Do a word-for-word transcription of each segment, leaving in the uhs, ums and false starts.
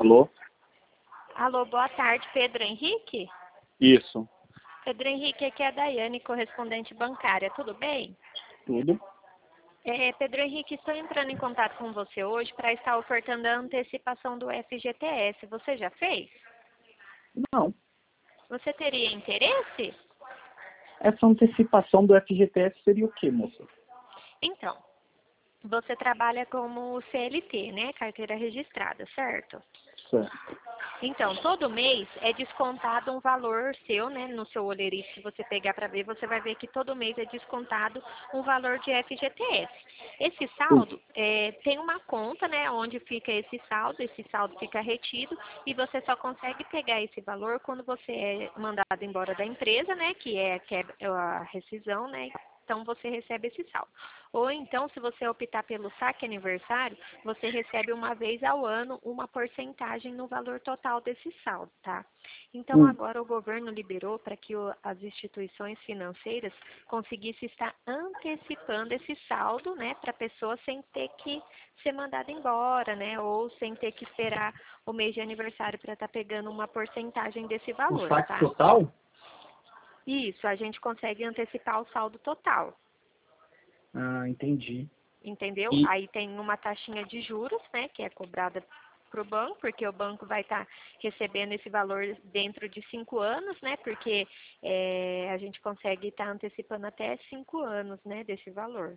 Alô? Alô, boa tarde, Pedro Henrique? Isso. Pedro Henrique, aqui é a Daiane, correspondente bancária, tudo bem? Tudo? É, Pedro Henrique, estou entrando em contato com você hoje para estar ofertando a antecipação do F G T S. Você já fez? Não. Você teria interesse? Essa antecipação do F G T S seria o quê, moça? Então, você trabalha como C L T, né? Carteira registrada, certo? Certo. Então, todo mês é descontado um valor seu, né? No seu olerite, se você pegar para ver, você vai ver que todo mês é descontado um valor de F G T S. Esse saldo é, tem uma conta, né? Onde fica esse saldo, esse saldo fica retido e você só consegue pegar esse valor quando você é mandado embora da empresa, né? Que é, que é a rescisão, né? Então, você recebe esse saldo. Ou então, se você optar pelo saque aniversário, você recebe uma vez ao ano uma porcentagem no valor total desse saldo, tá? Então, Hum. agora o governo liberou para que o, as instituições financeiras conseguissem estar antecipando esse saldo, né, para a pessoa sem ter que ser mandada embora, né, ou sem ter que esperar o mês de aniversário para estar pegando uma porcentagem desse O valor, saque tá? total? Isso, a gente consegue antecipar o saldo total. Ah, entendi. Entendeu? E, Aí tem uma taxinha de juros, né, que é cobrada para o banco, porque o banco vai estar recebendo esse valor dentro de cinco anos, né, porque é, a gente consegue estar antecipando até cinco anos, né, desse valor.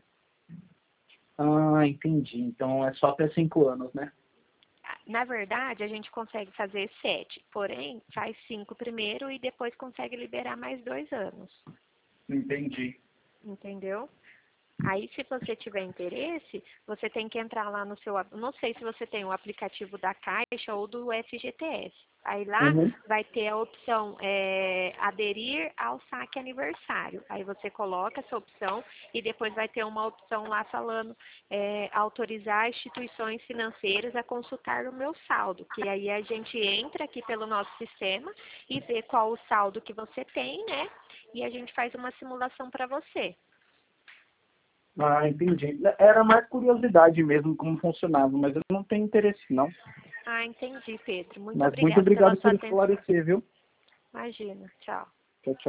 ah, entendi. Então é só até cinco anos, né? Na verdade, a gente consegue fazer sete, porém, faz cinco primeiro e depois consegue liberar mais dois anos. Entendi. Entendeu? Aí, se você tiver interesse, você tem que entrar lá no seu... Não sei se você tem o aplicativo da Caixa ou do F G T S. Aí lá Uhum. vai ter a opção é, aderir ao saque aniversário. Aí você coloca essa opção e depois vai ter uma opção lá falando é, autorizar instituições financeiras a consultar o meu saldo. Que aí a gente entra aqui pelo nosso sistema e vê qual o saldo que você tem, né? E a gente faz uma simulação para você. Ah, entendi. Era mais curiosidade mesmo como funcionava, mas eu não tenho interesse não. Ah, entendi, Pedro. Muito Mas muito obrigada pela obrigado sua por atenção. esclarecer, viu? Imagina. Tchau. Tchau, tchau.